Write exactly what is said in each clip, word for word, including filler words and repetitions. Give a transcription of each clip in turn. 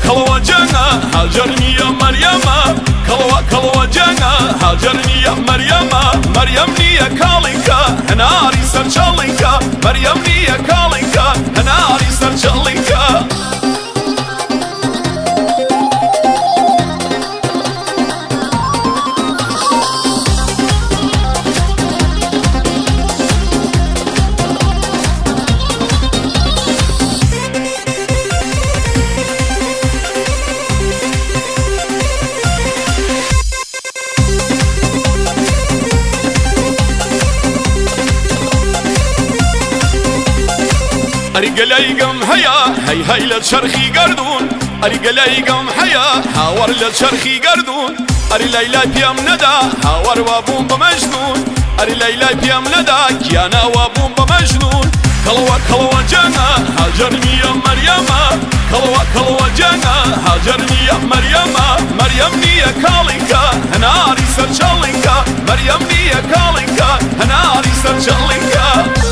كلوا جانا هاجرني يا مريم كلوا كلوا جانا هاجرني يا مريم مريم نيا كالينكا هناري سرشالينكا مريم نيا كالينكا هناري سرشالينكا أريقلايقم هيا هي هي للشرخي قردون أريقلايقم هيا هاور للشرخي قردون أري ليلى بيام ندى هاور وابوم بمجنون أري ليلى بيام ندى كيانا وابوم بمجنون كلوا كلوا جانا هاجرني يا مريم كلوا كلوا جانا هاجرني يا مريم مريم نيا كالينكا هناري سرشالينكا مريم نيا كالينكا هناري سرشالينكا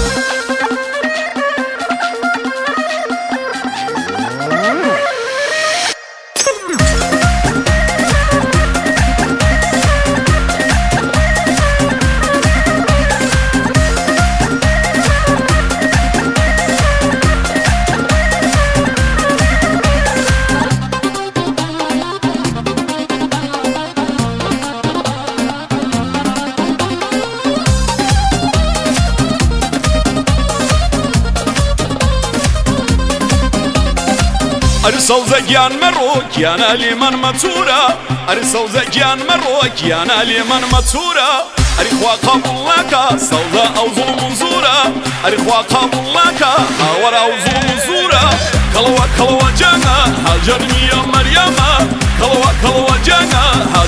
أرسل زجان مروك يانا لمن متورا أرسل زجان مروك يانا لمن متورا أريخوا قبول لك سودا أو ظلم زورا أريخوا قبول لك هاور أو ظلم زورا كلوا كلوا جانا هاجرني يا مريم كلوا كلوا جانا